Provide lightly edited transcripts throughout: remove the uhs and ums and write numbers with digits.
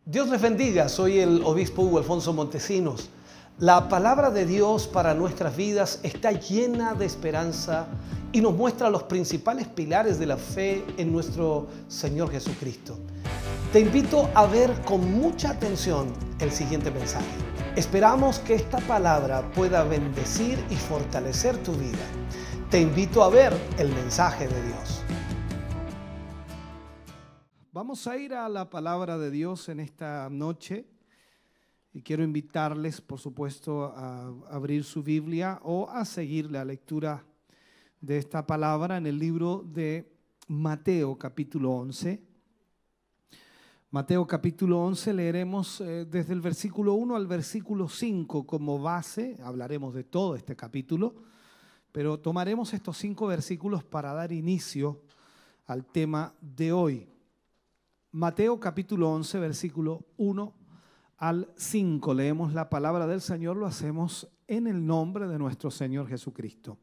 Dios les bendiga, soy el obispo Hugo Alfonso Montesinos. La palabra de Dios para nuestras vidas está llena de esperanza y nos muestra los principales pilares de la fe en nuestro Señor Jesucristo. Te invito a ver con mucha atención el siguiente mensaje. Esperamos que esta palabra pueda bendecir y fortalecer tu vida. Te invito a ver el mensaje de Dios. Vamos a ir a la palabra de Dios en esta noche y quiero invitarles, por supuesto, a abrir su Biblia o a seguir la lectura de esta palabra en el libro de Mateo capítulo 11. Mateo capítulo 11 leeremos desde el versículo 1 al versículo 5 como base. Hablaremos de todo este capítulo, pero tomaremos estos 5 versículos para dar inicio al tema de hoy. Mateo capítulo 11, versículo 1 al 5. Leemos la palabra del Señor, lo hacemos en el nombre de nuestro Señor Jesucristo.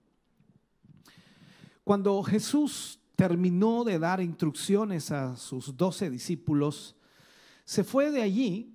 Cuando Jesús terminó de dar instrucciones a sus 12 discípulos, se fue de allí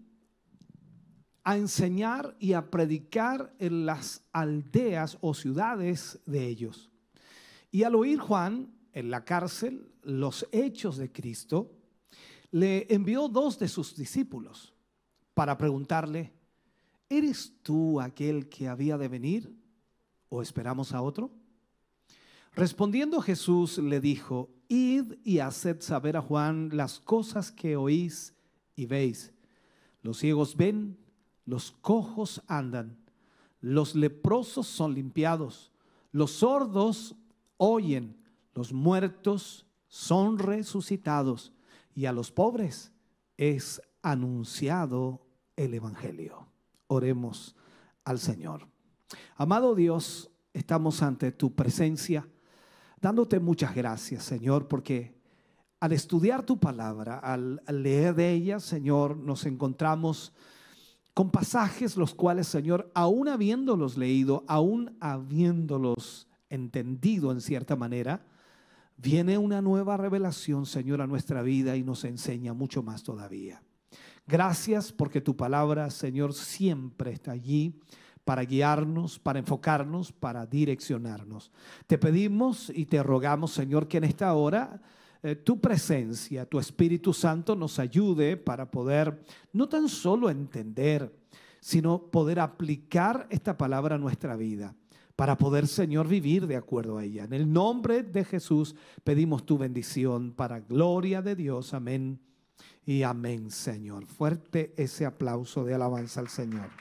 a enseñar y a predicar en las aldeas o ciudades de ellos. Y al oír Juan en la cárcel los hechos de Cristo, le envió 2 de sus discípulos para preguntarle: ¿eres tú aquel que había de venir o esperamos a otro? Respondiendo Jesús le dijo: id y haced saber a Juan las cosas que oís y veis. Los ciegos ven, los cojos andan, los leprosos son limpiados, los sordos oyen, los muertos son resucitados, y a los pobres es anunciado el evangelio. Oremos al Señor. Amado Dios, estamos ante tu presencia, dándote muchas gracias, Señor, porque al estudiar tu palabra, al leer de ella, Señor, nos encontramos con pasajes los cuales, Señor, aún habiéndolos leído, aún habiéndolos entendido en cierta manera, viene una nueva revelación, Señor, a nuestra vida y nos enseña mucho más todavía. Gracias porque tu palabra, Señor, siempre está allí para guiarnos, para enfocarnos, para direccionarnos. Te pedimos y te rogamos, Señor, que en esta hora tu presencia, tu Espíritu Santo nos ayude para poder no tan solo entender, sino poder aplicar esta palabra a nuestra vida, para poder, Señor, vivir de acuerdo a ella. En el nombre de Jesús pedimos tu bendición para gloria de Dios. Amén y amén, Señor. Fuerte ese aplauso de alabanza al Señor.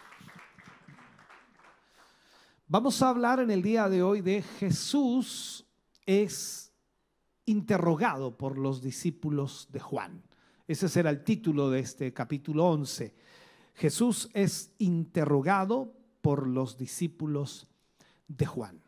Vamos a hablar en el día de hoy de Jesús es interrogado por los discípulos de Juan. Ese será el título de este capítulo 11. Jesús es interrogado por los discípulos de Juan.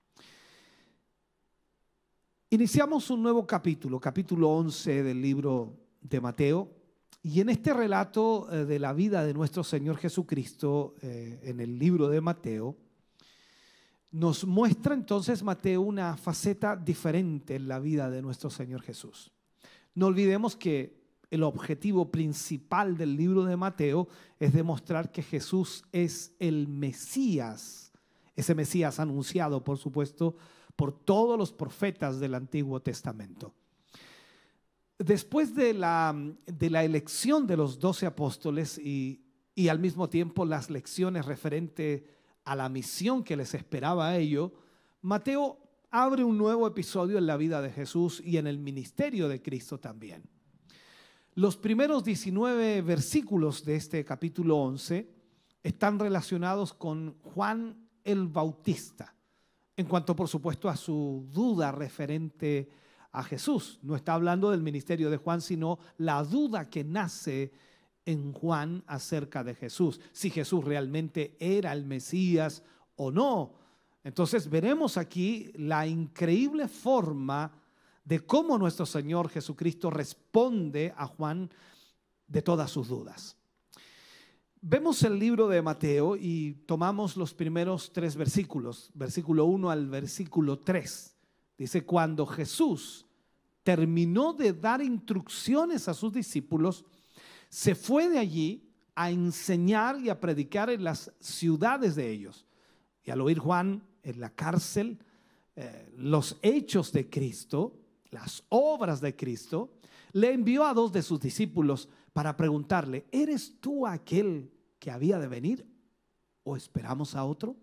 Iniciamos un nuevo capítulo, capítulo 11 del libro de Mateo, y en este relato de la vida de nuestro Señor Jesucristo, en el libro de Mateo, nos muestra entonces Mateo una faceta diferente en la vida de nuestro Señor Jesús. No olvidemos que el objetivo principal del libro de Mateo es demostrar que Jesús es el Mesías, ese Mesías anunciado, por supuesto, por todos los profetas del Antiguo Testamento. Después de la elección de los 12 apóstoles y al mismo tiempo las lecciones referentes a la misión que les esperaba a ellos, Mateo abre un nuevo episodio en la vida de Jesús y en el ministerio de Cristo también. Los primeros 19 versículos de este capítulo 11 están relacionados con Juan el Bautista, en cuanto por supuesto a su duda referente a Jesús. No está hablando del ministerio de Juan, sino la duda que nace en Juan acerca de Jesús, si Jesús realmente era el Mesías o no. Entonces veremos aquí la increíble forma de cómo nuestro Señor Jesucristo responde a Juan de todas sus dudas. Vemos el libro de Mateo y tomamos los primeros 3 versículos, versículo 1 al versículo 3. Dice: cuando Jesús terminó de dar instrucciones a sus discípulos, Se fue de allí a enseñar y a predicar en las ciudades de ellos. Y al oír Juan en la cárcel los hechos de Cristo, las obras de Cristo, le envió a 2 de sus discípulos para preguntarle: ¿eres tú aquel que había de venir o esperamos a otro?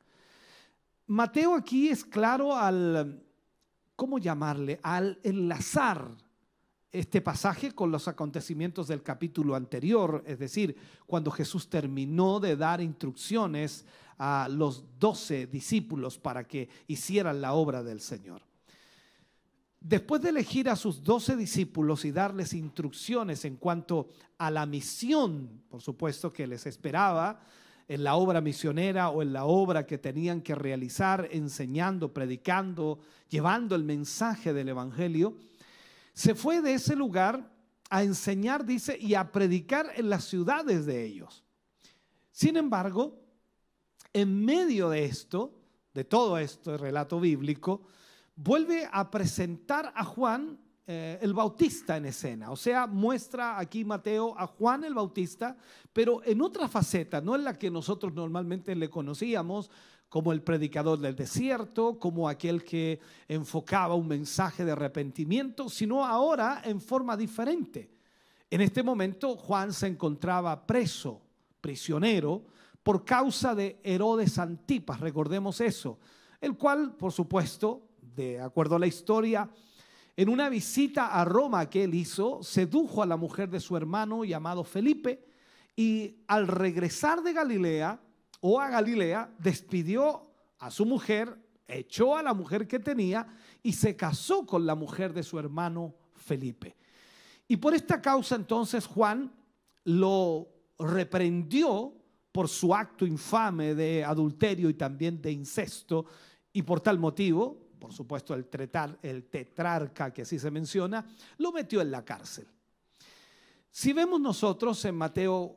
Mateo aquí es claro al, ¿cómo llamarle?, al enlazar este pasaje con los acontecimientos del capítulo anterior, es decir, cuando Jesús terminó de dar instrucciones a los 12 discípulos para que hicieran la obra del Señor. Después de elegir a sus 12 discípulos y darles instrucciones en cuanto a la misión, por supuesto, que les esperaba en la obra misionera o en la obra que tenían que realizar, enseñando, predicando, llevando el mensaje del evangelio, se fue de ese lugar a enseñar, dice, y a predicar en las ciudades de ellos. Sin embargo, en medio de esto, de todo esto, el relato bíblico, vuelve a presentar a Juan el Bautista en escena. O sea, muestra aquí Mateo a Juan el Bautista, pero en otra faceta, no en la que nosotros normalmente le conocíamos, como el predicador del desierto, como aquel que enfocaba un mensaje de arrepentimiento, sino ahora en forma diferente. En este momento Juan se encontraba preso, prisionero, por causa de Herodes Antipas, recordemos eso, el cual, por supuesto, de acuerdo a la historia, en una visita a Roma que él hizo, sedujo a la mujer de su hermano llamado Felipe, y al regresar de Galilea, o a Galilea, despidió a su mujer, echó a la mujer que tenía y se casó con la mujer de su hermano Felipe. Y por esta causa entonces Juan lo reprendió por su acto infame de adulterio y también de incesto, y por tal motivo, por supuesto, el tetrarca, que así se menciona, lo metió en la cárcel. Si vemos nosotros en Mateo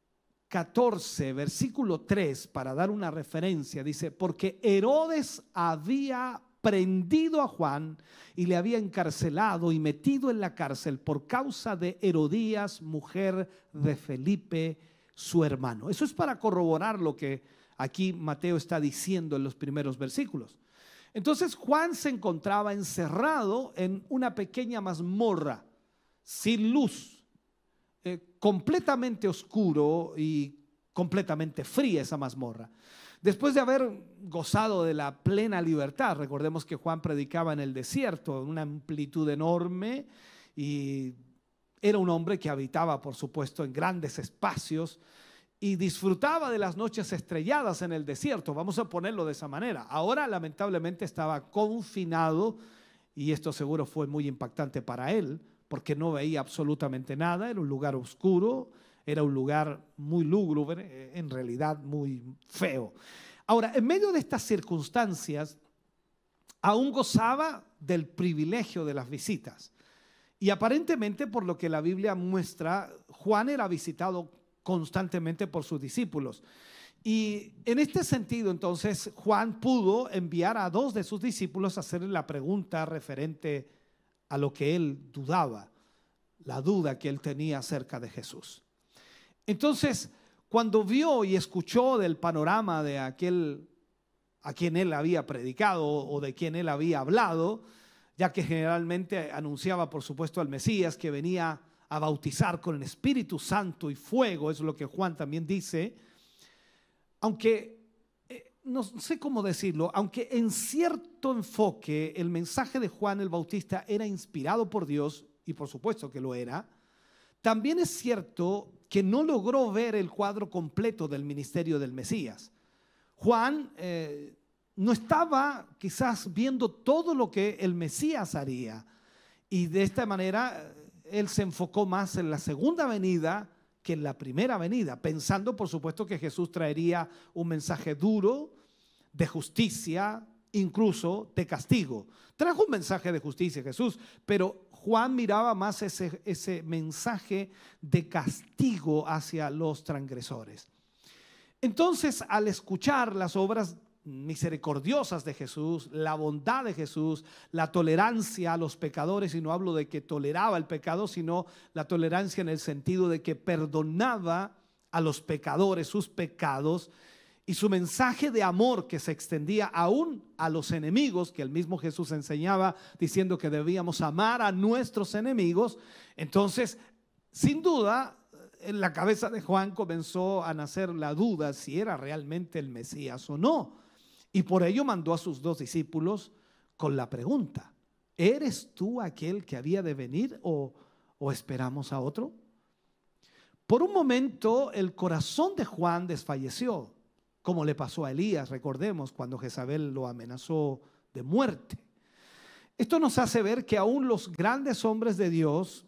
14, versículo 3, para dar una referencia, dice: porque Herodes había prendido a Juan y le había encarcelado y metido en la cárcel por causa de Herodías, mujer de Felipe, su hermano. Eso es para corroborar lo que aquí Mateo está diciendo en los primeros versículos. Entonces Juan se encontraba encerrado en una pequeña mazmorra sin luz, completamente oscuro y completamente fría esa mazmorra. Después de haber gozado de la plena libertad, recordemos que Juan predicaba en el desierto, en una amplitud enorme, y era un hombre que habitaba, por supuesto, en grandes espacios y disfrutaba de las noches estrelladas en el desierto, vamos a ponerlo de esa manera. Ahora lamentablemente estaba confinado, y esto seguro fue muy impactante para él, porque no veía absolutamente nada, era un lugar oscuro, era un lugar muy lúgubre, en realidad muy feo. Ahora, en medio de estas circunstancias, aún gozaba del privilegio de las visitas. Y aparentemente, por lo que la Biblia muestra, Juan era visitado constantemente por sus discípulos. Y en este sentido, entonces, Juan pudo enviar a 2 de sus discípulos a hacerle la pregunta referente a lo que él dudaba, la duda que él tenía acerca de Jesús. Entonces, cuando vio y escuchó del panorama de aquel a quien él había predicado o de quien él había hablado, ya que generalmente anunciaba, por supuesto, al Mesías que venía a bautizar con el Espíritu Santo y fuego, es lo que Juan también dice, aunque no sé cómo decirlo, aunque en cierto enfoque el mensaje de Juan el Bautista era inspirado por Dios, y por supuesto que lo era, también es cierto que no logró ver el cuadro completo del ministerio del Mesías. Juan no estaba quizás viendo todo lo que el Mesías haría, y de esta manera él se enfocó más en la segunda venida que en la primera venida, pensando por supuesto que Jesús traería un mensaje duro, de justicia, incluso de castigo. Trajo un mensaje de justicia Jesús, pero Juan miraba más ese mensaje de castigo hacia los transgresores. Entonces, al escuchar las obras misericordiosas de Jesús, la bondad de Jesús, la tolerancia a los pecadores, y no hablo de que toleraba el pecado, sino la tolerancia en el sentido de que perdonaba a los pecadores sus pecados, y su mensaje de amor que se extendía aún a los enemigos, que el mismo Jesús enseñaba diciendo que debíamos amar a nuestros enemigos. Entonces, sin duda, en la cabeza de Juan comenzó a nacer la duda si era realmente el Mesías o no. Y por ello mandó a sus 2 discípulos con la pregunta: ¿eres tú aquel que había de venir o esperamos a otro? Por un momento el corazón de Juan desfalleció, como le pasó a Elías, recordemos, cuando Jezabel lo amenazó de muerte. Esto nos hace ver que aún los grandes hombres de Dios,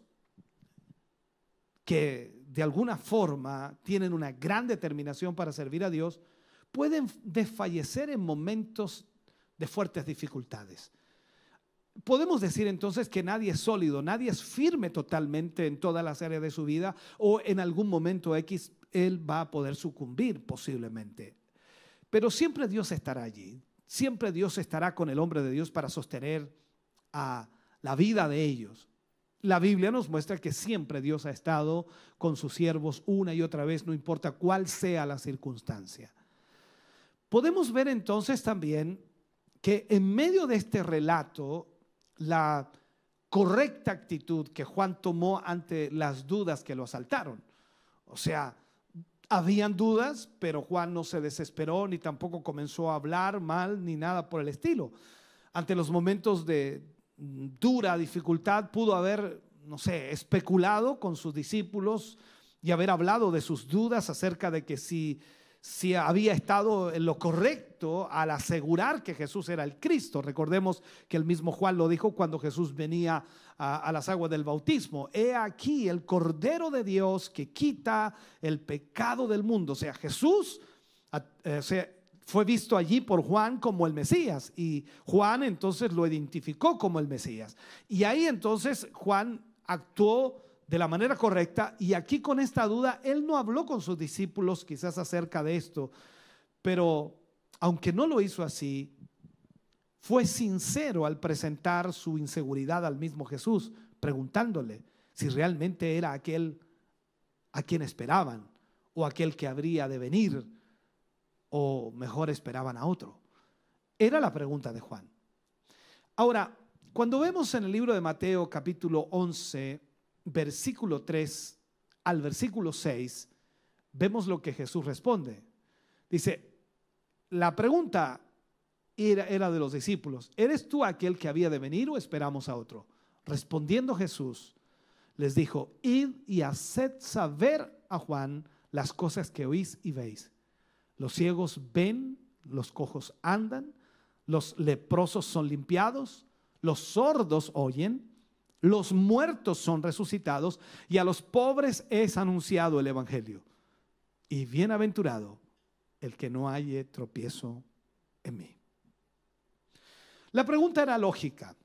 que de alguna forma tienen una gran determinación para servir a Dios, pueden desfallecer en momentos de fuertes dificultades. Podemos decir entonces que nadie es sólido, nadie es firme totalmente en todas las áreas de su vida, o en algún momento X él va a poder sucumbir posiblemente. Pero siempre Dios estará allí, siempre Dios estará con el hombre de Dios para sostener a la vida de ellos. La Biblia nos muestra que siempre Dios ha estado con sus siervos una y otra vez, no importa cuál sea la circunstancia. Podemos ver entonces también que en medio de este relato, la correcta actitud que Juan tomó ante las dudas que lo asaltaron. O sea, habían dudas, pero Juan no se desesperó ni tampoco comenzó a hablar mal ni nada por el estilo. Ante los momentos de dura dificultad pudo haber, no sé, especulado con sus discípulos y haber hablado de sus dudas acerca de que si había estado en lo correcto al asegurar que Jesús era el Cristo. Recordemos que el mismo Juan lo dijo cuando Jesús venía a las aguas del bautismo: he aquí el Cordero de Dios que quita el pecado del mundo. O sea, Jesús fue visto allí por Juan como el Mesías, y Juan entonces lo identificó como el Mesías, y ahí entonces Juan actuó de la manera correcta. Y aquí, con esta duda, él no habló con sus discípulos quizás acerca de esto, pero aunque no lo hizo así, fue sincero al presentar su inseguridad al mismo Jesús, preguntándole si realmente era aquel a quien esperaban, o aquel que habría de venir, o mejor esperaban a otro. Era la pregunta de Juan. Ahora, cuando vemos en el libro de Mateo capítulo 11, versículo 3 al versículo 6, vemos lo que Jesús responde. Dice, la pregunta era de los discípulos: ¿eres tú aquel que había de venir o esperamos a otro? Respondiendo Jesús, les dijo: id y haced saber a Juan las cosas que oís y veis. Los ciegos ven, los cojos andan, los leprosos son limpiados, los sordos oyen, los muertos son resucitados, y a los pobres es anunciado el evangelio. Y bienaventurado el que no halle tropiezo en mí. La pregunta era lógica.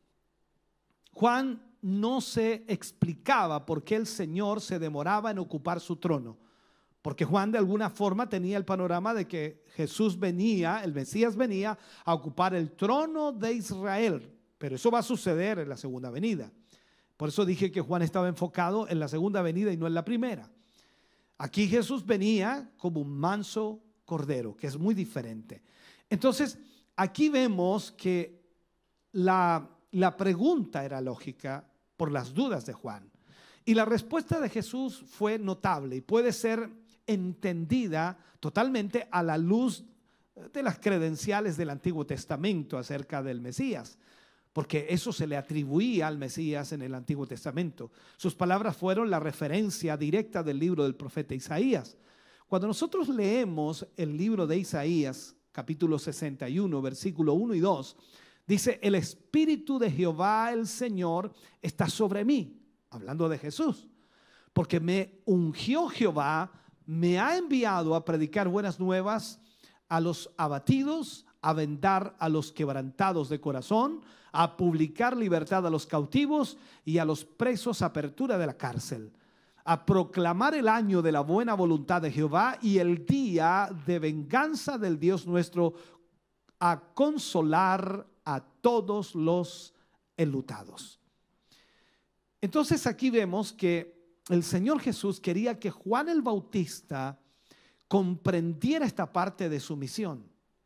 Juan no se explicaba por qué el Señor se demoraba en ocupar su trono, porque Juan de alguna forma tenía el panorama de que Jesús venía, el Mesías venía a ocupar el trono de Israel, pero eso va a suceder en la segunda venida. Por eso dije que Juan estaba enfocado en la segunda venida y no en la primera. Aquí Jesús venía como un manso cordero, que es muy diferente. Entonces, aquí vemos que la pregunta era lógica por las dudas de Juan. Y la respuesta de Jesús fue notable y puede ser entendida totalmente a la luz de las credenciales del Antiguo Testamento acerca del Mesías, porque eso se le atribuía al Mesías en el Antiguo Testamento. Sus palabras fueron la referencia directa del libro del profeta Isaías. Cuando nosotros leemos el libro de Isaías, capítulo 61, versículo 1 y 2, dice: el Espíritu de Jehová el Señor está sobre mí, hablando de Jesús, porque me ungió Jehová, me ha enviado a predicar buenas nuevas a los abatidos, a vendar a los quebrantados de corazón, a publicar libertad a los cautivos y a los presos apertura de la cárcel, a proclamar el año de la buena voluntad de Jehová y el día de venganza del Dios nuestro, a consolar a todos los enlutados. Entonces aquí vemos que el Señor Jesús quería que Juan el Bautista comprendiera esta parte de su misión.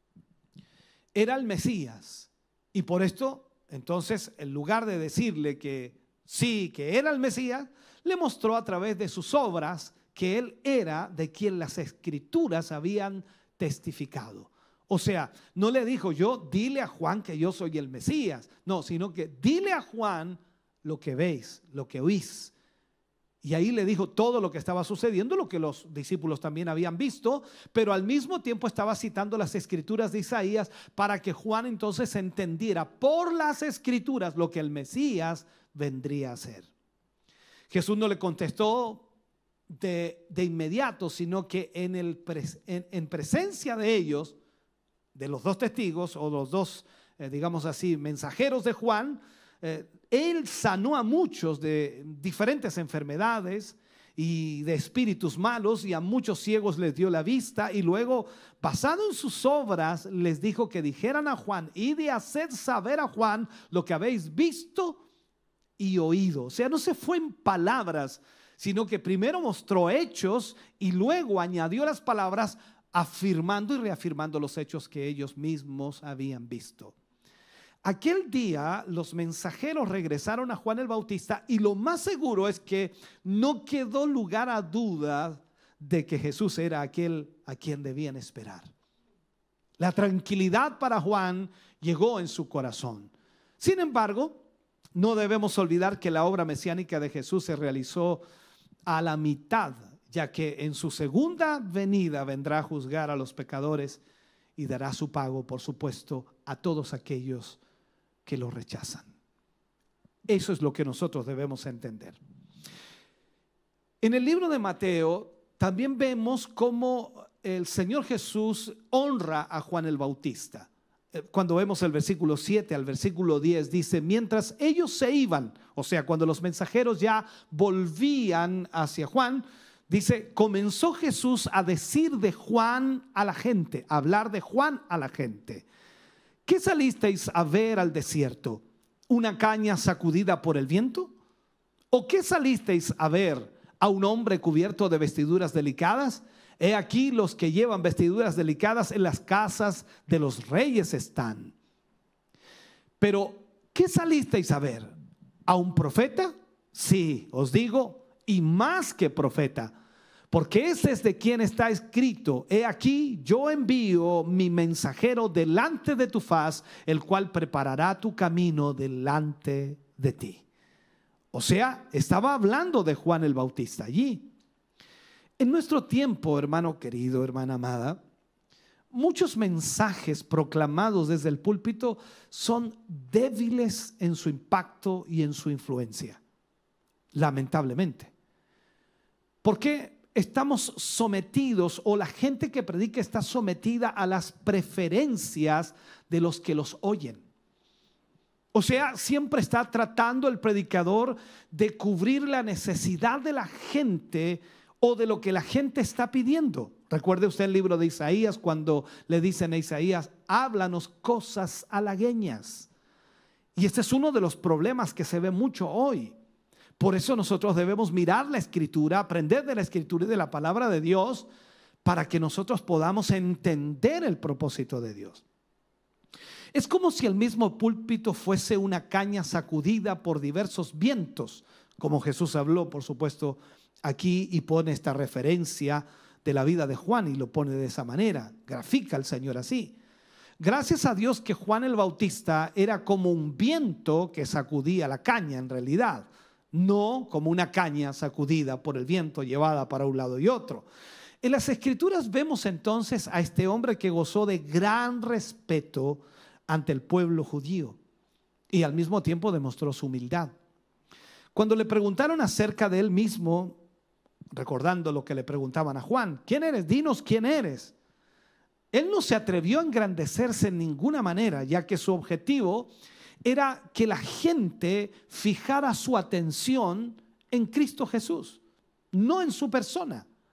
Era el Mesías, y por esto, entonces, en lugar de decirle que sí, que era el Mesías, le mostró a través de sus obras que él era de quien las Escrituras habían testificado. O sea, no le dijo yo, dile a Juan que yo soy el Mesías. No, sino que dile a Juan lo que veis, lo que oís. Y ahí le dijo todo lo que estaba sucediendo, lo que los discípulos también habían visto, pero al mismo tiempo estaba citando las Escrituras de Isaías para que Juan entonces entendiera por las Escrituras lo que el Mesías vendría a hacer. Jesús no le contestó de inmediato, sino que en presencia de ellos, de los dos testigos o los dos, digamos así, mensajeros de Juan, él sanó a muchos de diferentes enfermedades y de espíritus malos, y a muchos ciegos les dio la vista, y luego, basado en sus obras, les dijo que dijeran a Juan: y de hacer saber a Juan lo que habéis visto y oído. O sea, no se fue en palabras, sino que primero mostró hechos y luego añadió las palabras, afirmando y reafirmando los hechos que ellos mismos habían visto. Aquel día los mensajeros regresaron a Juan el Bautista, y lo más seguro es que no quedó lugar a duda de que Jesús era aquel a quien debían esperar. La tranquilidad para Juan llegó en su corazón. Sin embargo, no debemos olvidar que la obra mesiánica de Jesús se realizó a la mitad, ya que en su segunda venida vendrá a juzgar a los pecadores y dará su pago, por supuesto, a todos aquellos que lo rechazan. Eso es lo que nosotros debemos entender. En el libro de Mateo también vemos cómo el Señor Jesús honra a Juan el Bautista. Cuando vemos el versículo 7 al versículo 10, dice: mientras ellos se iban, o sea, cuando los mensajeros ya volvían hacia Juan, dice, comenzó Jesús a decir de Juan a la gente, a hablar de Juan a la gente. ¿Qué salisteis a ver al desierto? ¿Una caña sacudida por el viento? ¿O qué salisteis a ver? ¿A un hombre cubierto de vestiduras delicadas? He aquí, los que llevan vestiduras delicadas en las casas de los reyes están. Pero, ¿qué salisteis a ver? ¿A un profeta? Sí, os digo, y más que profeta. Porque ese es de quien está escrito: he aquí, yo envío mi mensajero delante de tu faz, el cual preparará tu camino delante de ti. O sea, estaba hablando de Juan el Bautista allí. En nuestro tiempo, hermano querido, hermana amada, muchos mensajes proclamados desde el púlpito son débiles en su impacto y en su influencia, lamentablemente. ¿Por qué? Estamos sometidos, o la gente que predica está sometida a las preferencias de los que los oyen. O sea, siempre está tratando el predicador de cubrir la necesidad de la gente o de lo que la gente está pidiendo. Recuerde usted el libro de Isaías, cuando le dicen a Isaías: háblanos cosas halagüeñas. Y este es uno de los problemas que se ve mucho hoy. Por eso nosotros debemos mirar la Escritura, aprender de la Escritura y de la palabra de Dios, para que nosotros podamos entender el propósito de Dios. Es como si el mismo púlpito fuese una caña sacudida por diversos vientos, como Jesús habló, por supuesto, aquí, y pone esta referencia de la vida de Juan y lo pone de esa manera, grafica al Señor así. Gracias a Dios que Juan el Bautista era como un viento que sacudía la caña en realidad, no como una caña sacudida por el viento, llevada para un lado y otro. En las Escrituras vemos entonces a este hombre que gozó de gran respeto ante el pueblo judío y al mismo tiempo demostró su humildad. Cuando le preguntaron acerca de él mismo, recordando lo que le preguntaban a Juan: ¿quién eres? Dinos quién eres. Él no se atrevió a engrandecerse en ninguna manera, ya que su objetivo era que la gente fijara su atención en Cristo Jesús, no en su persona.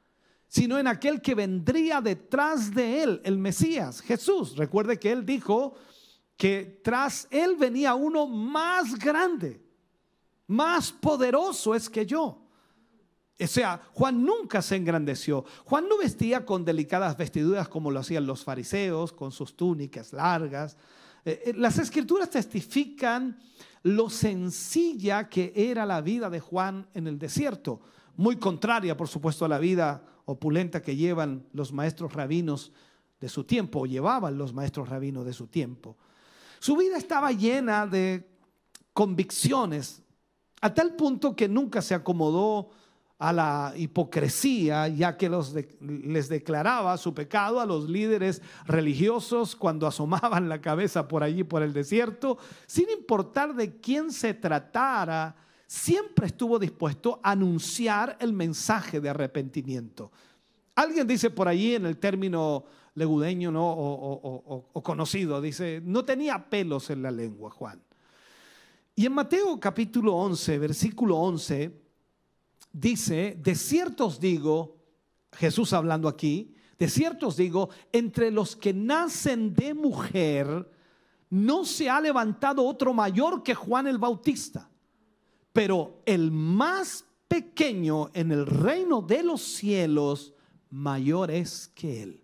sino en aquel que vendría detrás de él, el Mesías, Jesús. Recuerde que él dijo que tras él venía uno más grande, más poderoso es que yo. O sea, Juan nunca se engrandeció. Juan no vestía con delicadas vestiduras como lo hacían los fariseos, con sus túnicas largas. Las escrituras testifican lo sencilla que era la vida de Juan en el desierto, muy contraria, por supuesto, a la vida opulenta que llevan los maestros rabinos de su tiempo, o llevaban los maestros rabinos de su tiempo. Su vida estaba llena de convicciones, a tal punto que nunca se acomodó a la hipocresía, ya que les declaraba su pecado a los líderes religiosos cuando asomaban la cabeza por allí por el desierto. Sin importar de quién se tratara, siempre estuvo dispuesto a anunciar el mensaje de arrepentimiento. Alguien dice por allí en el término legudeño, ¿no? o conocido, dice, no tenía pelos en la lengua, Juan. Y en Mateo capítulo 11, versículo 11, dice, de cierto os digo, Jesús hablando aquí, de cierto os digo, entre los que nacen de mujer, no se ha levantado otro mayor que Juan el Bautista, pero el más pequeño en el reino de los cielos, mayor es que él.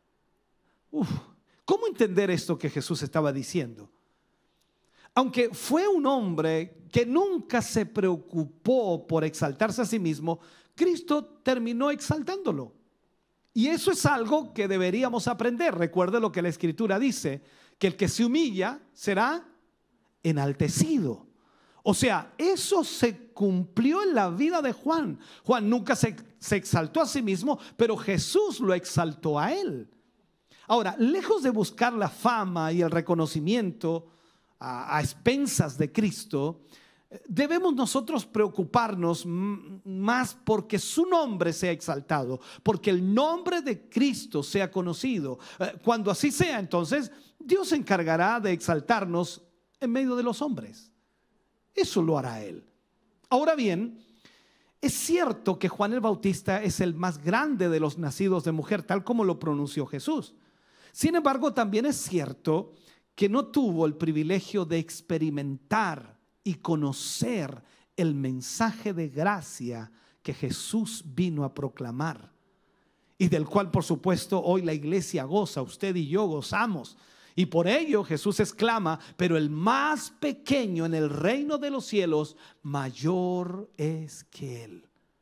¿Cómo entender esto que Jesús estaba diciendo? Aunque fue un hombre que nunca se preocupó por exaltarse a sí mismo, Cristo terminó exaltándolo. Y eso es algo que deberíamos aprender. Recuerde lo que la Escritura dice, que el que se humilla será enaltecido. O sea, eso se cumplió en la vida de Juan. Juan nunca se exaltó a sí mismo, pero Jesús lo exaltó a él. Ahora, lejos de buscar la fama y el reconocimiento a expensas de Cristo, debemos nosotros preocuparnos más porque su nombre sea exaltado, porque el nombre de Cristo sea conocido. Cuando así sea, entonces Dios se encargará de exaltarnos en medio de los hombres. Eso lo hará Él. Ahora bien, es cierto que Juan el Bautista es el más grande de los nacidos de mujer, tal como lo pronunció Jesús. Sin embargo, también es cierto que no tuvo el privilegio de experimentar y conocer el mensaje de gracia que Jesús vino a proclamar y del cual, por supuesto, hoy la iglesia goza, usted y yo gozamos. Y por ello Jesús exclama, pero el más pequeño en el reino de los cielos, mayor es que él.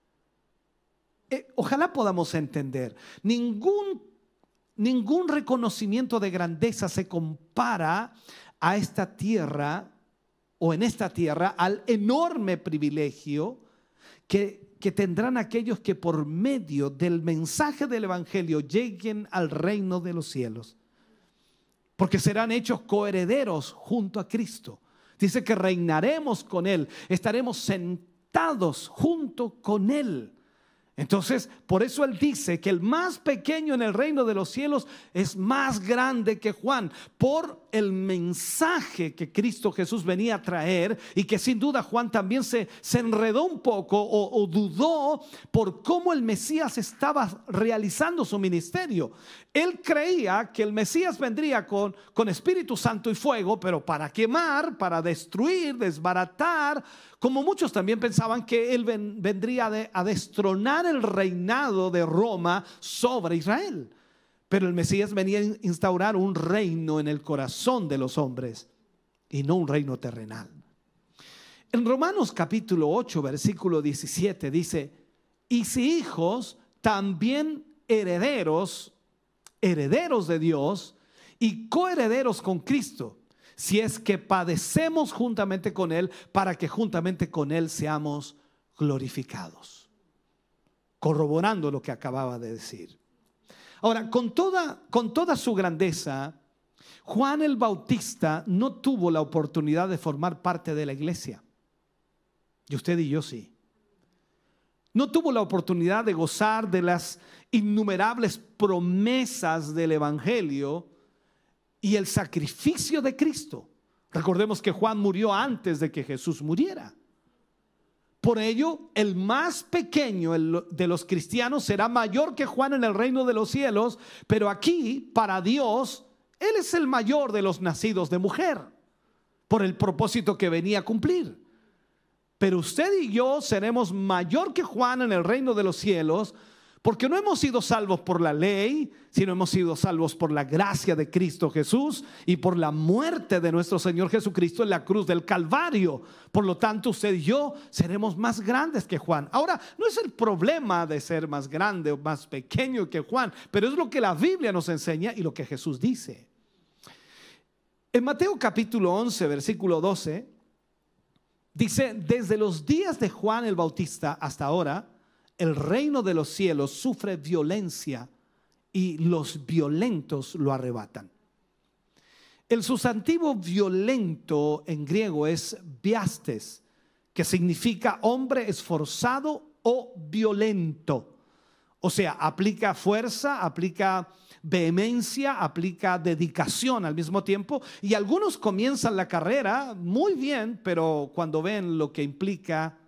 Ojalá podamos entender, ningún reconocimiento de grandeza se compara a esta tierra o en esta tierra al enorme privilegio que tendrán aquellos que por medio del mensaje del evangelio lleguen al reino de los cielos, porque serán hechos coherederos junto a Cristo. Dice que reinaremos con Él, estaremos sentados junto con Él. Entonces, por eso Él dice que el más pequeño en el reino de los cielos es más grande que Juan, por el mensaje que Cristo Jesús venía a traer, y que sin duda Juan también se enredó un poco o dudó por cómo el Mesías estaba realizando su ministerio. Él creía que el Mesías vendría con Espíritu Santo y fuego, pero para quemar, para destruir, desbaratar, como muchos también pensaban que Él vendría a destronar el reinado de Roma sobre Israel. Pero el Mesías venía a instaurar un reino en el corazón de los hombres y no un reino terrenal. En Romanos capítulo 8, versículo 17 dice, y si hijos, también herederos de Dios y coherederos con Cristo, si es que padecemos juntamente con Él, para que juntamente con Él seamos glorificados. Corroborando lo que acababa de decir. Ahora, con toda su grandeza, Juan el Bautista no tuvo la oportunidad de formar parte de la iglesia. Y usted y yo sí. No tuvo la oportunidad de gozar de las innumerables promesas del evangelio y el sacrificio de Cristo. Recordemos que Juan murió antes de que Jesús muriera. Por ello, el más pequeño de los cristianos será mayor que Juan en el reino de los cielos, pero aquí, para Dios, Él es el mayor de los nacidos de mujer, por el propósito que venía a cumplir. Pero usted y yo seremos mayor que Juan en el reino de los cielos, porque no hemos sido salvos por la ley, sino hemos sido salvos por la gracia de Cristo Jesús y por la muerte de nuestro Señor Jesucristo en la cruz del Calvario. Por lo tanto, usted y yo seremos más grandes que Juan. Ahora, no es el problema de ser más grande o más pequeño que Juan, pero es lo que la Biblia nos enseña y lo que Jesús dice. En Mateo capítulo 11, versículo 12, dice: desde los días de Juan el Bautista hasta ahora, el reino de los cielos sufre violencia y los violentos lo arrebatan. El sustantivo violento en griego es biastes, que significa hombre esforzado o violento. O sea, aplica fuerza, aplica vehemencia, aplica dedicación al mismo tiempo. Y algunos comienzan la carrera muy bien, pero cuando ven lo que implica,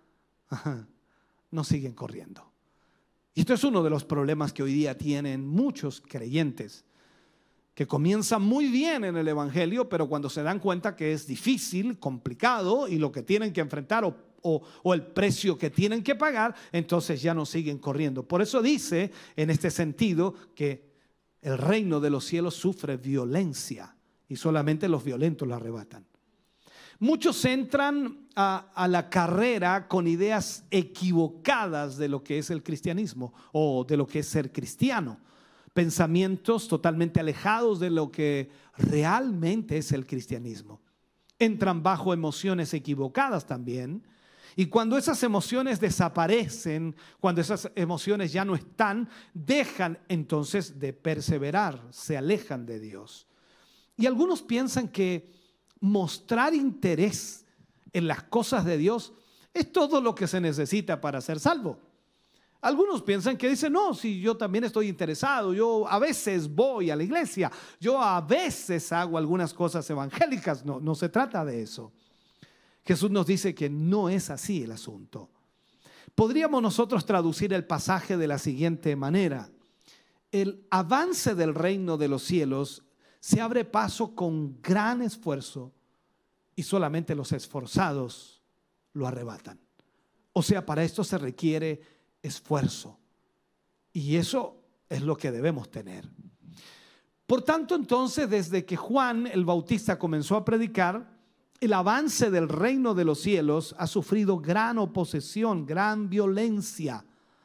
no siguen corriendo. Y esto es uno de los problemas que hoy día tienen muchos creyentes, que comienzan muy bien en el evangelio, pero cuando se dan cuenta que es difícil, complicado y lo que tienen que enfrentar o el precio que tienen que pagar, entonces ya no siguen corriendo. Por eso dice en este sentido que el reino de los cielos sufre violencia y solamente los violentos lo arrebatan. Muchos entran a la carrera con ideas equivocadas de lo que es el cristianismo o de lo que es ser cristiano. Pensamientos totalmente alejados de lo que realmente es el cristianismo. Entran bajo emociones equivocadas también. Y cuando esas emociones desaparecen, cuando esas emociones ya no están, dejan entonces de perseverar, se alejan de Dios. Y algunos piensan que mostrar interés en las cosas de Dios es todo lo que se necesita para ser salvo. Algunos piensan que dicen: no, si yo también estoy interesado, yo a veces voy a la iglesia, yo a veces hago algunas cosas evangélicas. No, no se trata de eso. Jesús nos dice que no es así el asunto. Podríamos nosotros traducir el pasaje de la siguiente manera: el avance del reino de los cielos se abre paso con gran esfuerzo y solamente los esforzados lo arrebatan. O sea, para esto se requiere esfuerzo y eso es lo que debemos tener. Por tanto, entonces, desde que Juan el Bautista comenzó a predicar, el avance del reino de los cielos ha sufrido gran oposición, gran violencia.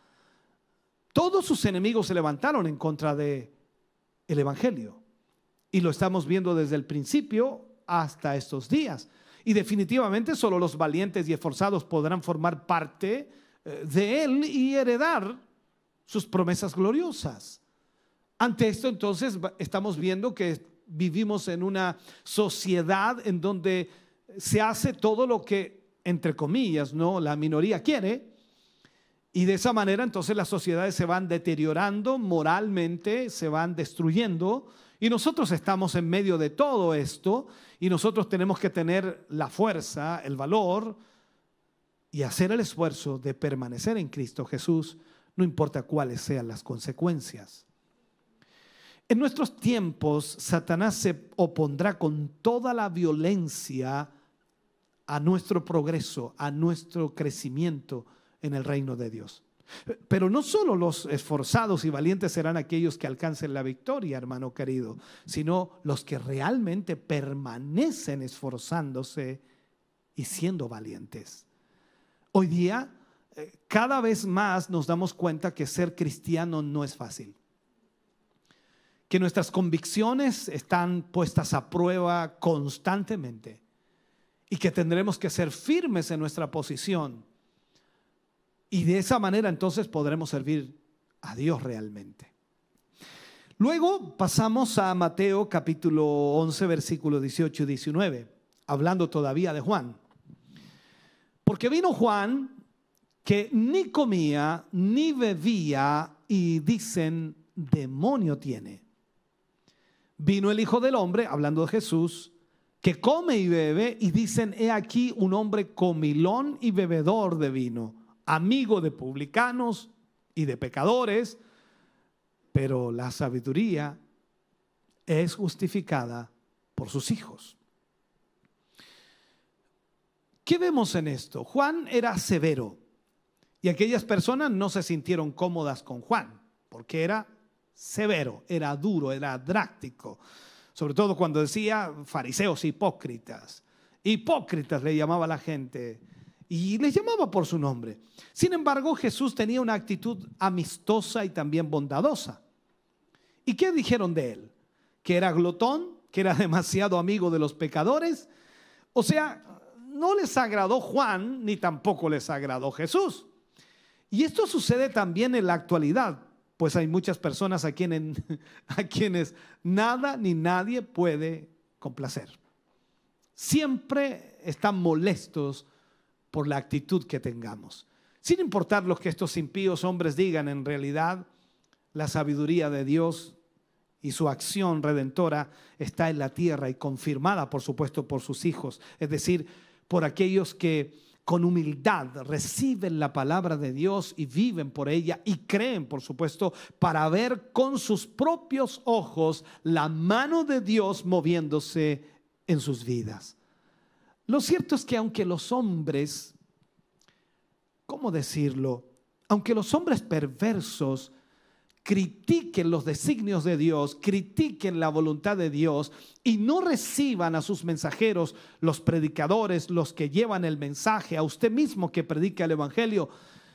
Todos sus enemigos se levantaron en contra del evangelio. Y lo estamos viendo desde el principio hasta estos días. Y definitivamente solo los valientes y esforzados podrán formar parte de él y heredar sus promesas gloriosas. Ante esto, entonces, estamos viendo que vivimos en una sociedad en donde se hace todo lo que, entre comillas, ¿no?, la minoría quiere. Y de esa manera, entonces, las sociedades se van deteriorando moralmente, se van destruyendo. Y nosotros estamos en medio de todo esto y nosotros tenemos que tener la fuerza, el valor y hacer el esfuerzo de permanecer en Cristo Jesús, no importa cuáles sean las consecuencias. En nuestros tiempos, Satanás se opondrá con toda la violencia a nuestro progreso, a nuestro crecimiento en el reino de Dios. Pero no solo los esforzados y valientes serán aquellos que alcancen la victoria, hermano querido, sino los que realmente permanecen esforzándose y siendo valientes. Hoy día, cada vez más nos damos cuenta que ser cristiano no es fácil. Que nuestras convicciones están puestas a prueba constantemente y que tendremos que ser firmes en nuestra posición. Y de esa manera entonces podremos servir a Dios realmente. Luego pasamos a Mateo capítulo 11, versículos 18 y 19, hablando todavía de Juan. Porque vino Juan que ni comía ni bebía y dicen: demonio tiene. Vino el Hijo del Hombre, hablando de Jesús, que come y bebe, y dicen: he aquí un hombre comilón y bebedor de vino, amigo de publicanos y de pecadores. Pero la sabiduría es justificada por sus hijos. ¿Qué vemos en esto? Juan era severo y aquellas personas no se sintieron cómodas con Juan porque era severo, era duro, era drástico. Sobre todo cuando decía fariseos hipócritas. Hipócritas le llamaba a la gente y les llamaba por su nombre. Sin embargo, Jesús tenía una actitud amistosa y también bondadosa. ¿Y qué dijeron de él? ¿Que era glotón? ¿Que era demasiado amigo de los pecadores? O sea, no les agradó Juan, ni tampoco les agradó Jesús. Y esto sucede también en la actualidad, pues hay muchas personas a quienes nada ni nadie puede complacer. Siempre están molestos por la actitud que tengamos. Sin importar lo que estos impíos hombres digan, en realidad la sabiduría de Dios y su acción redentora está en la tierra y confirmada, por supuesto, por sus hijos, es decir, por aquellos que con humildad reciben la palabra de Dios y viven por ella y creen, por supuesto, para ver con sus propios ojos la mano de Dios moviéndose en sus vidas. Lo cierto es que aunque los hombres, ¿cómo decirlo? Aunque los hombres perversos critiquen los designios de Dios, critiquen la voluntad de Dios y no reciban a sus mensajeros, los predicadores, los que llevan el mensaje, a usted mismo que predica el evangelio,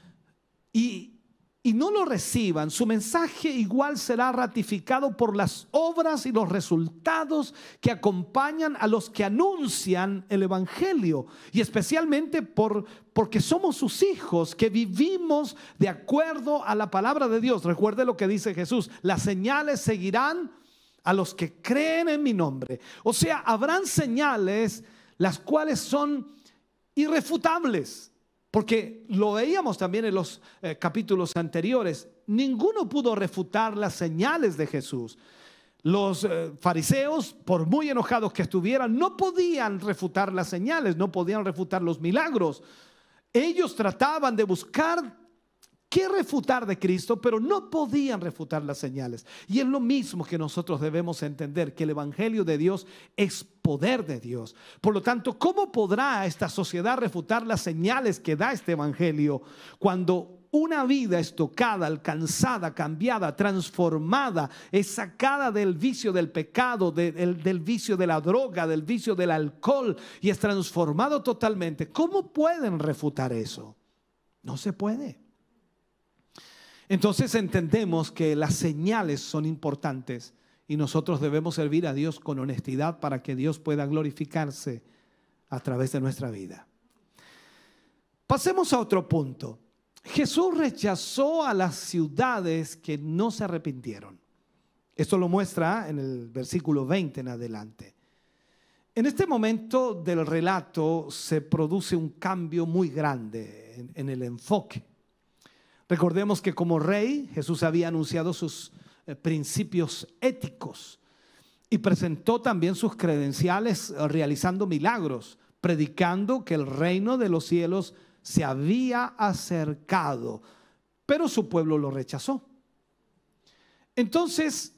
y no lo reciban, su mensaje igual será ratificado por las obras y los resultados que acompañan a los que anuncian el evangelio, y especialmente porque somos sus hijos que vivimos de acuerdo a la palabra de Dios. Recuerde lo que dice Jesús: las señales seguirán a los que creen en mi nombre. O sea, habrán señales las cuales son irrefutables. Porque lo veíamos también en los capítulos anteriores. Ninguno pudo refutar las señales de Jesús. Los fariseos, por muy enojados que estuvieran, no podían refutar las señales, no podían refutar los milagros. Ellos trataban de buscar qué refutar de Cristo, pero no podían refutar las señales. Y es lo mismo que nosotros debemos entender, que el evangelio de Dios es poder de Dios. Por lo tanto, ¿cómo podrá esta sociedad refutar las señales que da este evangelio cuando una vida es tocada, alcanzada, cambiada, transformada, es sacada del vicio del pecado, del vicio de la droga, del vicio del alcohol, y es transformado totalmente? ¿Cómo pueden refutar eso? No se puede. Entonces entendemos que las señales son importantes y nosotros debemos servir a Dios con honestidad para que Dios pueda glorificarse a través de nuestra vida. Pasemos a otro punto. Jesús rechazó a las ciudades que no se arrepintieron. Esto lo muestra en el versículo 20 en adelante. En este momento del relato se produce un cambio muy grande en el enfoque. Recordemos que como rey Jesús había anunciado sus principios éticos y presentó también sus credenciales realizando milagros, predicando que el reino de los cielos se había acercado, pero su pueblo lo rechazó. Entonces,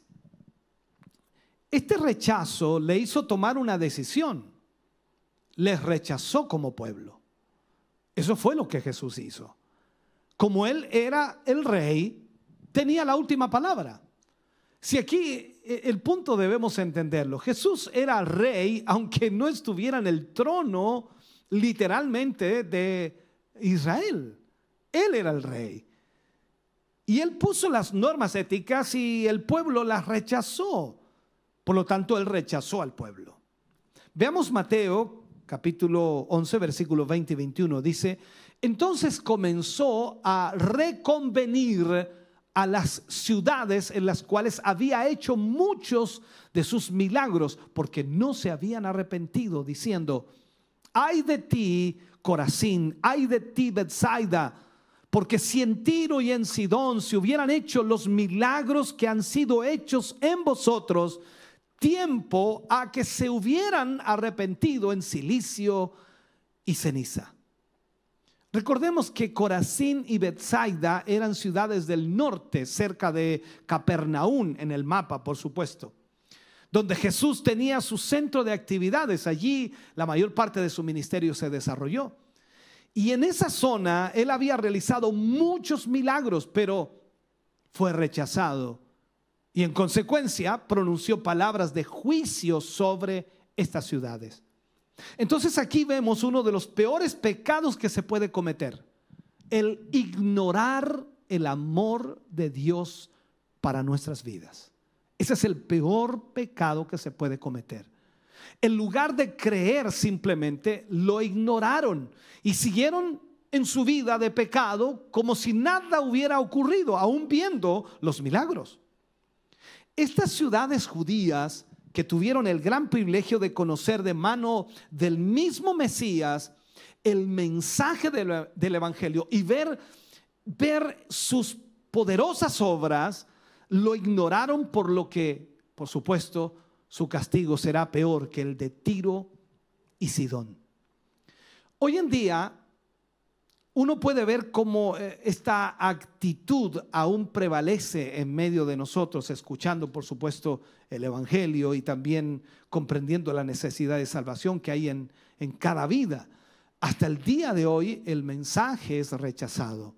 este rechazo le hizo tomar una decisión. Les rechazó como pueblo. Eso fue lo que Jesús hizo. Como él era el rey, tenía la última palabra. Si aquí el punto debemos entenderlo, Jesús era rey aunque no estuviera en el trono literalmente de Israel. Él era el rey. Y él puso las normas éticas y el pueblo las rechazó. Por lo tanto, él rechazó al pueblo. Veamos Mateo capítulo 11, versículos 20 y 21. Dice: entonces comenzó a reconvenir a las ciudades en las cuales había hecho muchos de sus milagros, porque no se habían arrepentido, diciendo: ay de ti, Corazín, ay de ti, Betsaida, porque si en Tiro y en Sidón se hubieran hecho los milagros que han sido hechos en vosotros, tiempo a que se hubieran arrepentido en cilicio y ceniza. Recordemos que Corazín y Betsaida eran ciudades del norte, cerca de Capernaum, en el mapa, por supuesto, donde Jesús tenía su centro de actividades. Allí la mayor parte de su ministerio se desarrolló. Y en esa zona él había realizado muchos milagros, pero fue rechazado. Y en consecuencia pronunció palabras de juicio sobre estas ciudades. Entonces aquí vemos uno de los peores pecados que se puede cometer: el ignorar el amor de Dios para nuestras vidas. Ese es el peor pecado que se puede cometer. En lugar de creer, simplemente lo ignoraron y siguieron en su vida de pecado como si nada hubiera ocurrido, aún viendo los milagros. Estas ciudades judías, que tuvieron el gran privilegio de conocer de mano del mismo Mesías el mensaje del Evangelio y ver sus poderosas obras, lo ignoraron, por lo que, por supuesto, su castigo será peor que el de Tiro y Sidón. Hoy en día uno puede ver cómo esta actitud aún prevalece en medio de nosotros, escuchando, por supuesto, el Evangelio y también comprendiendo la necesidad de salvación que hay en cada vida. Hasta el día de hoy el mensaje es rechazado.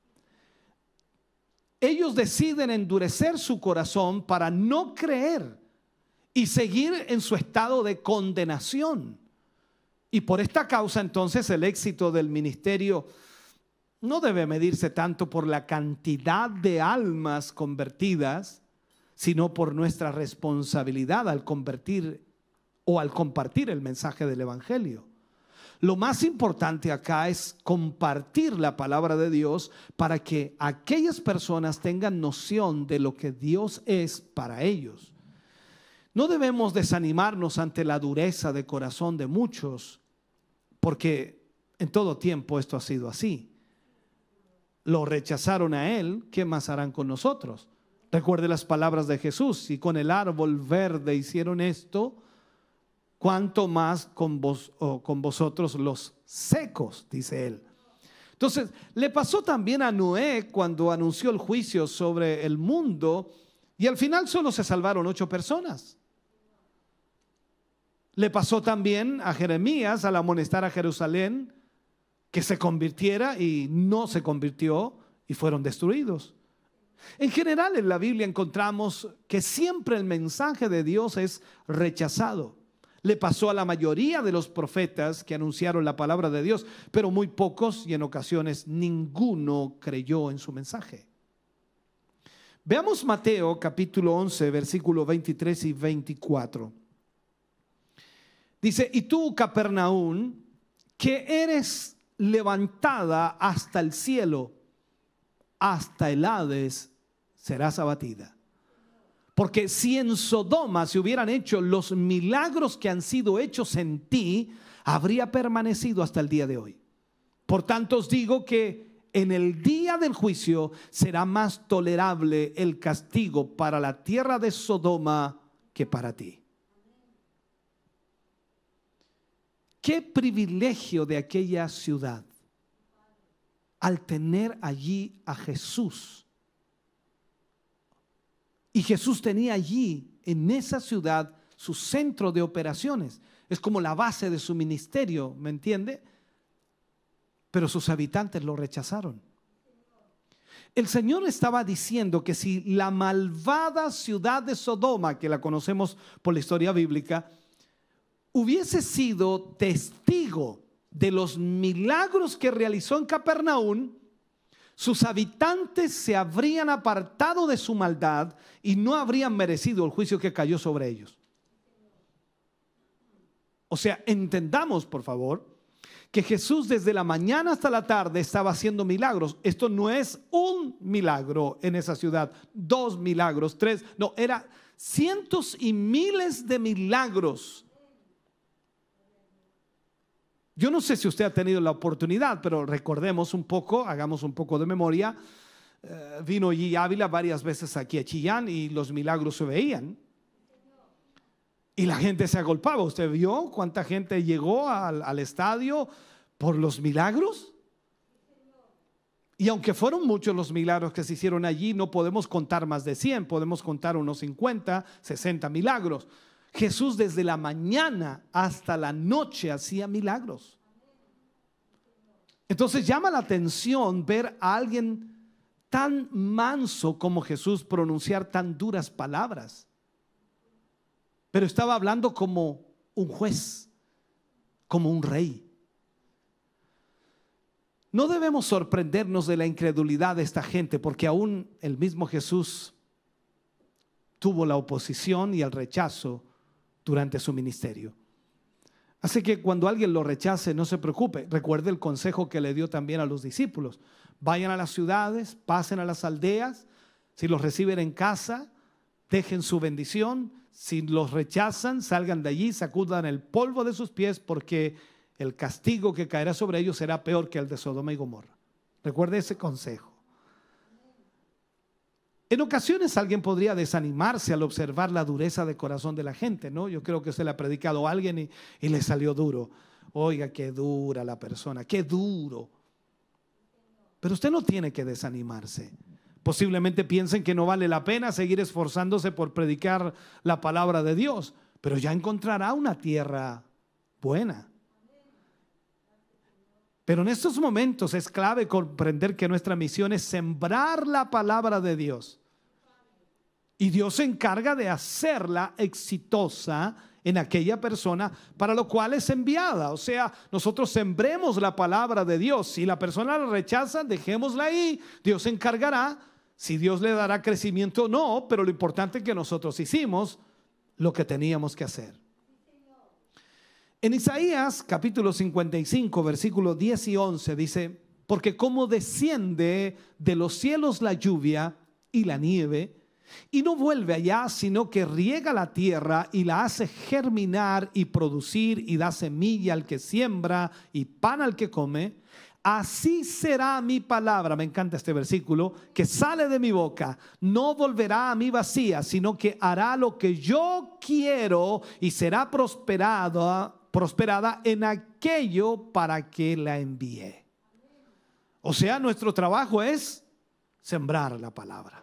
Ellos deciden endurecer su corazón para no creer y seguir en su estado de condenación. Y por esta causa, entonces, el éxito del ministerio no debe medirse tanto por la cantidad de almas convertidas, sino por nuestra responsabilidad al convertir o al compartir el mensaje del Evangelio. Lo más importante acá es compartir la palabra de Dios para que aquellas personas tengan noción de lo que Dios es para ellos. No debemos desanimarnos ante la dureza de corazón de muchos, porque en todo tiempo esto ha sido así. Lo rechazaron a él, ¿qué más harán con nosotros? Recuerde las palabras de Jesús: si con el árbol verde hicieron esto, ¿cuánto más con vosotros los secos?, dice él. Entonces, le pasó también a Noé cuando anunció el juicio sobre el mundo y al final solo se salvaron 8 personas. Le pasó también a Jeremías al amonestar a Jerusalén que se convirtiera y no se convirtió y fueron destruidos. En general, en la Biblia encontramos que siempre el mensaje de Dios es rechazado. Le pasó a la mayoría de los profetas que anunciaron la palabra de Dios, pero muy pocos, y en ocasiones ninguno, creyó en su mensaje. Veamos Mateo capítulo 11, versículos 23 y 24. Dice: y tú, Capernaum, que eres levantada hasta el cielo, hasta el Hades serás abatida. Porque si en Sodoma se hubieran hecho los milagros que han sido hechos en ti, habría permanecido hasta el día de hoy. Por tanto os digo que en el día del juicio será más tolerable el castigo para la tierra de Sodoma que para ti. Qué privilegio de aquella ciudad al tener allí a Jesús. Y Jesús tenía allí, en esa ciudad, su centro de operaciones. Es como la base de su ministerio, ¿me entiende? Pero sus habitantes lo rechazaron. El Señor estaba diciendo que si la malvada ciudad de Sodoma, que la conocemos por la historia bíblica, hubiese sido testigo de los milagros que realizó en Capernaum, sus habitantes se habrían apartado de su maldad y no habrían merecido el juicio que cayó sobre ellos. O sea, entendamos, por favor, que Jesús desde la mañana hasta la tarde estaba haciendo milagros. Esto no es un milagro en esa ciudad, 2 milagros, 3, no, era cientos y miles de milagros. Yo no sé si usted ha tenido la oportunidad, pero recordemos un poco, hagamos un poco de memoria. Vino G. Ávila varias veces aquí a Chillán y los milagros se veían. Y la gente se agolpaba. ¿Usted vio cuánta gente llegó al estadio por los milagros? Y aunque fueron muchos los milagros que se hicieron allí, no podemos contar más de 100, podemos contar unos 50, 60 milagros. Jesús desde la mañana hasta la noche hacía milagros. Entonces llama la atención ver a alguien tan manso como Jesús pronunciar tan duras palabras. Pero estaba hablando como un juez, como un rey. No debemos sorprendernos de la incredulidad de esta gente, porque aún el mismo Jesús tuvo la oposición y el rechazo durante su ministerio. Así que cuando alguien lo rechace, no se preocupe. Recuerde el consejo que le dio también a los discípulos. Vayan a las ciudades, pasen a las aldeas. Si los reciben en casa, dejen su bendición. Si los rechazan, salgan de allí, sacudan el polvo de sus pies, porque el castigo que caerá sobre ellos será peor que el de Sodoma y Gomorra. Recuerde ese consejo. En ocasiones alguien podría desanimarse al observar la dureza de corazón de la gente, ¿no? Yo creo que se le ha predicado a alguien y le salió duro. Oiga, qué dura la persona, qué duro. Pero usted no tiene que desanimarse. Posiblemente piensen que no vale la pena seguir esforzándose por predicar la palabra de Dios, pero ya encontrará una tierra buena. Pero en estos momentos es clave comprender que nuestra misión es sembrar la palabra de Dios. Y Dios se encarga de hacerla exitosa en aquella persona para lo cual es enviada. O sea, nosotros sembremos la palabra de Dios. Si la persona la rechaza, dejémosla ahí. Dios se encargará. Si Dios le dará crecimiento, no. Pero lo importante es que nosotros hicimos lo que teníamos que hacer. En Isaías capítulo 55 versículos 10 y 11 dice: porque como desciende de los cielos la lluvia y la nieve, y no vuelve allá, sino que riega la tierra y la hace germinar y producir, y da semilla al que siembra y pan al que come, así será mi palabra, me encanta este versículo, que sale de mi boca. No volverá a mí vacía, sino que hará lo que yo quiero y será prosperada en aquello para que la envié. O sea, nuestro trabajo es sembrar la palabra.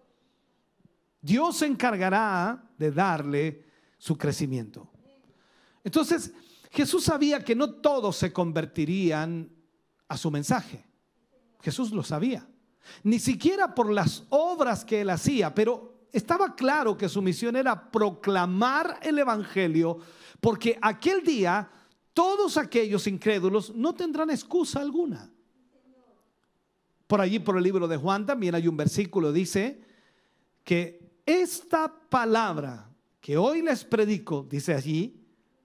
Dios se encargará de darle su crecimiento. Entonces, Jesús sabía que no todos se convertirían a su mensaje. Jesús lo sabía. Ni siquiera por las obras que él hacía, pero estaba claro que su misión era proclamar el evangelio, porque aquel día todos aquellos incrédulos no tendrán excusa alguna. Por allí, por el libro de Juan, también hay un versículo, dice que esta palabra que hoy les predico, dice allí,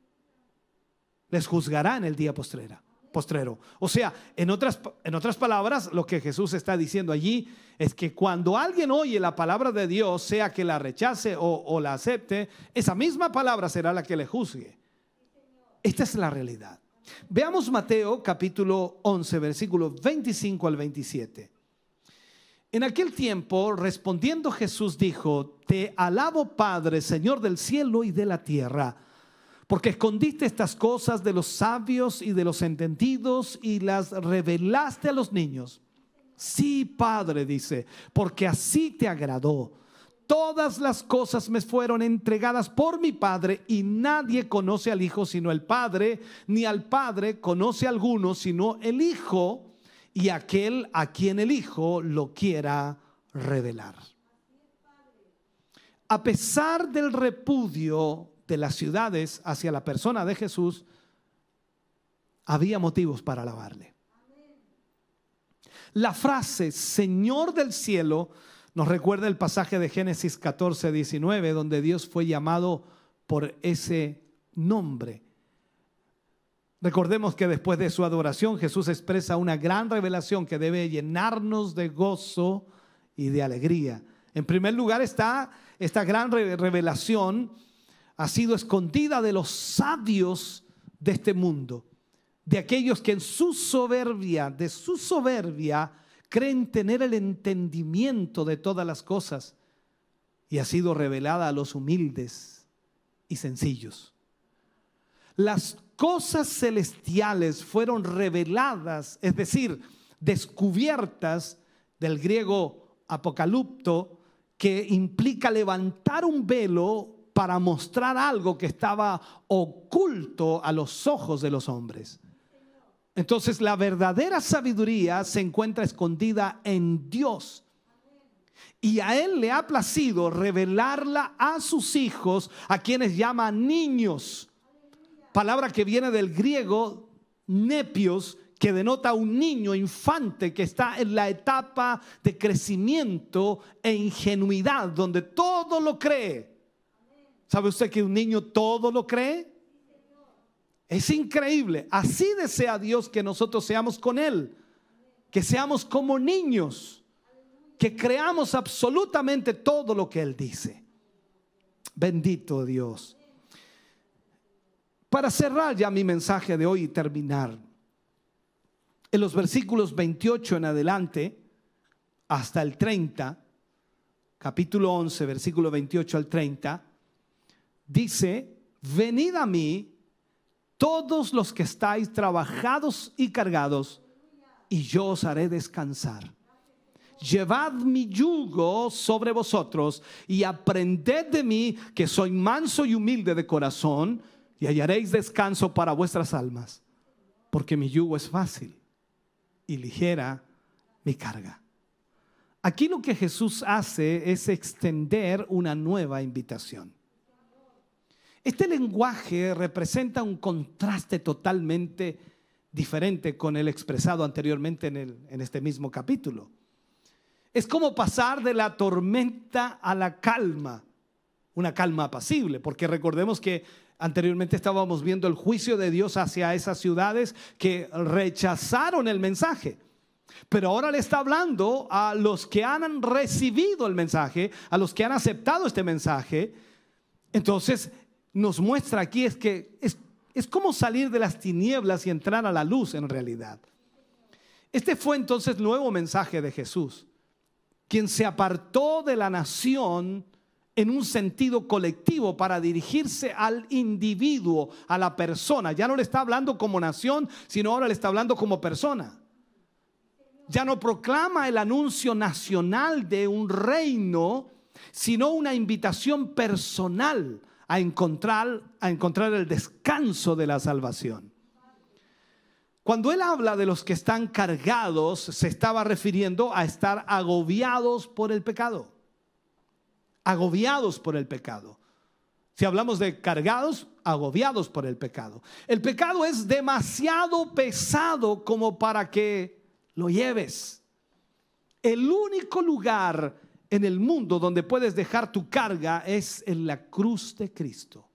les juzgará en el día postrero. O sea, en otras palabras, lo que Jesús está diciendo allí es que cuando alguien oye la palabra de Dios, sea que la rechace o la acepte, esa misma palabra será la que le juzgue. Esta es la realidad. Veamos Mateo capítulo 11, versículos 25 al 27. En aquel tiempo, respondiendo Jesús dijo: te alabo, Padre, Señor del cielo y de la tierra, porque escondiste estas cosas de los sabios y de los entendidos y las revelaste a los niños. Sí, Padre, dice, porque así te agradó. Todas las cosas me fueron entregadas por mi Padre, y nadie conoce al Hijo sino el Padre, ni al Padre conoce a alguno sino el Hijo, y aquel a quien el Hijo lo quiera revelar. A pesar del repudio de las ciudades hacia la persona de Jesús, había motivos para alabarle. La frase Señor del cielo nos recuerda el pasaje de Génesis 14, 19, donde Dios fue llamado por ese nombre. Recordemos que después de su adoración, Jesús expresa una gran revelación que debe llenarnos de gozo y de alegría. En primer lugar está esta gran revelación: ha sido escondida de los sabios de este mundo, de aquellos que en su soberbia, creen tener el entendimiento de todas las cosas, y ha sido revelada a los humildes y sencillos. Las cosas celestiales fueron reveladas, es decir, descubiertas, del griego apocalipto, que implica levantar un velo para mostrar algo que estaba oculto a los ojos de los hombres. Entonces, la verdadera sabiduría se encuentra escondida en Dios. Y a Él le ha placido revelarla a sus hijos, a quienes llama niños. Palabra que viene del griego nepios, que denota un niño infante que está en la etapa de crecimiento e ingenuidad, donde todo lo cree. ¿Sabe usted que un niño todo lo cree? Es increíble. Así desea Dios que nosotros seamos con Él, que seamos como niños, que creamos absolutamente todo lo que Él dice. Bendito Dios. Para cerrar ya mi mensaje de hoy y terminar, en los versículos 28 en adelante hasta el 30, capítulo 11, versículo 28 al 30, dice: venid a mí todos los que estáis trabajados y cargados, y yo os haré descansar. Llevad mi yugo sobre vosotros y aprended de mí, que soy manso y humilde de corazón, y hallaréis descanso para vuestras almas, porque mi yugo es fácil y ligera mi carga. Aquí lo que Jesús hace es extender una nueva invitación. Este lenguaje representa un contraste totalmente diferente con el expresado anteriormente en este mismo capítulo. Es como pasar de la tormenta a la calma, una calma apacible, porque recordemos que anteriormente estábamos viendo el juicio de Dios hacia esas ciudades que rechazaron el mensaje. Pero ahora le está hablando a los que han recibido el mensaje, a los que han aceptado este mensaje. Entonces nos muestra aquí es como salir de las tinieblas y entrar a la luz en realidad. Este fue entonces el nuevo mensaje de Jesús, quien se apartó de la nación en un sentido colectivo para dirigirse al individuo, a la persona. Ya no le está hablando como nación, sino ahora le está hablando como persona. Ya no proclama el anuncio nacional de un reino, sino una invitación personal a encontrar el descanso de la salvación. Cuando él habla de los que están cargados, se estaba refiriendo a estar agobiados por el pecado. Agobiados por el pecado. Si hablamos de cargados, agobiados por el pecado. El pecado es demasiado pesado como para que lo lleves. El único lugar en el mundo donde puedes dejar tu carga es en la cruz de Cristo.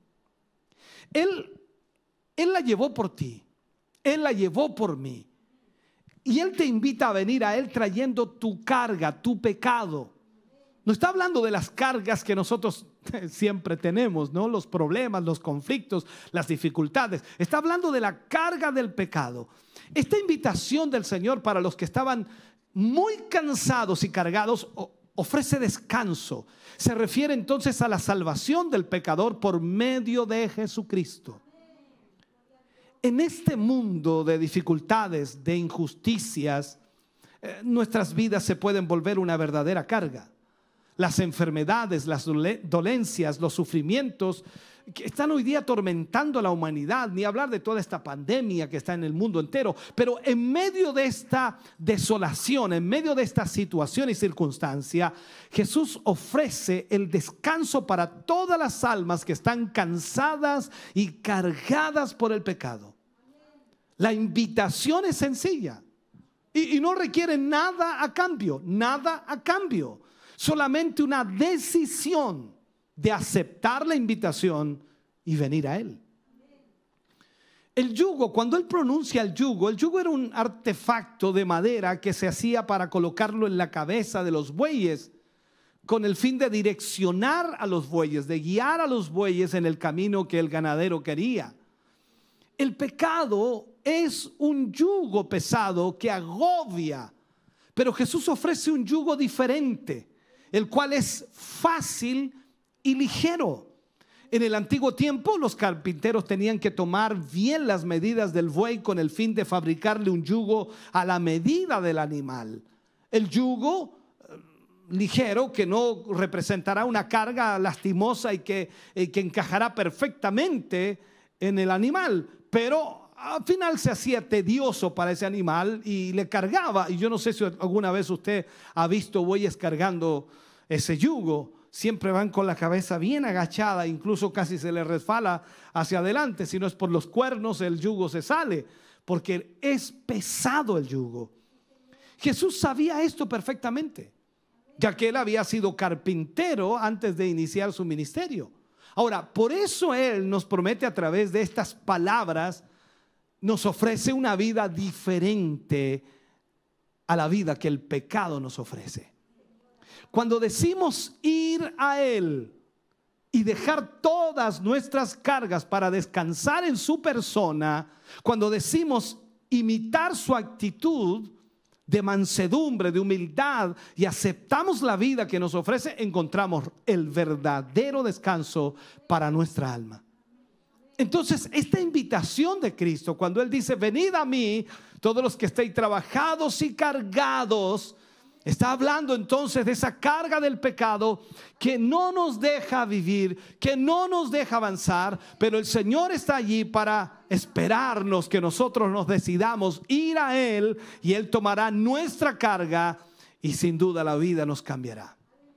Él la llevó por ti. Él la llevó por mí. Y Él te invita a venir a Él trayendo tu carga, tu pecado. No está hablando de las cargas que nosotros siempre tenemos, ¿no? Los problemas, los conflictos, las dificultades. Está hablando de la carga del pecado. Esta invitación del Señor para los que estaban muy cansados y cargados ofrece descanso. Se refiere entonces a la salvación del pecador por medio de Jesucristo. En este mundo de dificultades, de injusticias, nuestras vidas se pueden volver una verdadera carga. Las enfermedades, las dolencias, los sufrimientos que están hoy día atormentando a la humanidad, ni hablar de toda esta pandemia que está en el mundo entero. Pero en medio de esta desolación, en medio de esta situación y circunstancia, Jesús ofrece el descanso para todas las almas que están cansadas y cargadas por el pecado. La invitación es sencilla y no requiere nada a cambio, nada a cambio. Solamente una decisión de aceptar la invitación y venir a Él. El yugo, cuando Él pronuncia el yugo era un artefacto de madera que se hacía para colocarlo en la cabeza de los bueyes, con el fin de direccionar a los bueyes, de guiar a los bueyes en el camino que el ganadero quería. El pecado es un yugo pesado que agobia, pero Jesús ofrece un yugo diferente, el cual es fácil y ligero. En el antiguo tiempo, los carpinteros tenían que tomar bien las medidas del buey con el fin de fabricarle un yugo a la medida del animal. El yugo ligero, que no representará una carga lastimosa y que encajará perfectamente en el animal, pero al final se hacía tedioso para ese animal y le cargaba. Y yo no sé si alguna vez usted ha visto bueyes cargando ese yugo. Siempre van con la cabeza bien agachada, incluso casi se les resbala hacia adelante. Si no es por los cuernos, el yugo se sale, porque es pesado el yugo. Jesús sabía esto perfectamente, ya que él había sido carpintero antes de iniciar su ministerio. Ahora, por eso él nos promete a través de estas palabras, nos ofrece una vida diferente a la vida que el pecado nos ofrece. Cuando decimos ir a Él y dejar todas nuestras cargas para descansar en su persona, cuando decimos imitar su actitud de mansedumbre, de humildad, y aceptamos la vida que nos ofrece, encontramos el verdadero descanso para nuestra alma. Entonces, esta invitación de Cristo, cuando Él dice, venid a mí, todos los que estéis trabajados y cargados, está hablando entonces de esa carga del pecado que no nos deja vivir, que no nos deja avanzar, pero el Señor está allí para esperarnos que nosotros nos decidamos ir a Él y Él tomará nuestra carga y sin duda la vida nos cambiará.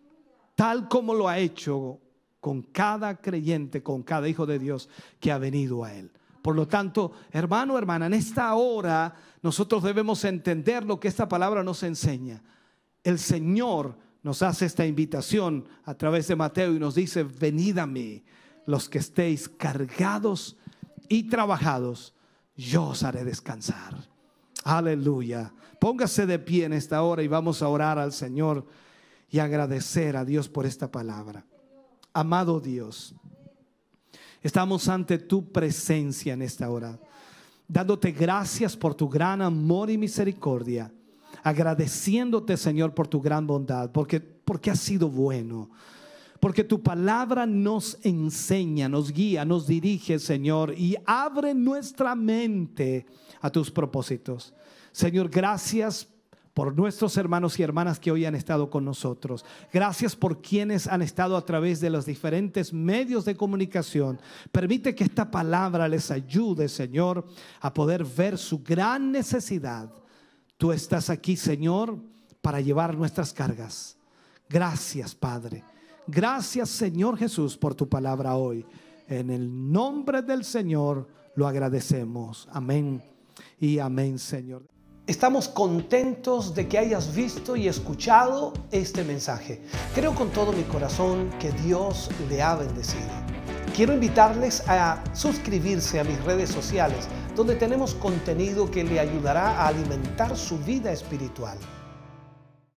Tal como lo ha hecho con cada creyente, con cada hijo de Dios que ha venido a Él. Por lo tanto, hermano, hermana, en esta hora nosotros debemos entender lo que esta palabra nos enseña. El Señor nos hace esta invitación a través de Mateo y nos dice, venid a mí, los que estéis cargados y trabajados, yo os haré descansar. Aleluya. Póngase de pie en esta hora y vamos a orar al Señor y agradecer a Dios por esta palabra. Amado Dios, estamos ante tu presencia en esta hora, dándote gracias por tu gran amor y misericordia. Agradeciéndote, Señor, por tu gran bondad, porque has sido bueno, porque tu palabra nos enseña, nos guía, nos dirige, Señor, y abre nuestra mente a tus propósitos. Señor, gracias por nuestros hermanos y hermanas que hoy han estado con nosotros. Gracias por quienes han estado a través de los diferentes medios de comunicación. Permite que esta palabra les ayude, Señor, a poder ver su gran necesidad. Tú estás aquí, Señor, para llevar nuestras cargas. Gracias, Padre. Gracias, Señor Jesús, por tu palabra hoy. En el nombre del Señor lo agradecemos. Amén y amén, Señor. Estamos contentos de que hayas visto y escuchado este mensaje. Creo con todo mi corazón que Dios le ha bendecido. Quiero invitarles a suscribirse a mis redes sociales, donde tenemos contenido que le ayudará a alimentar su vida espiritual.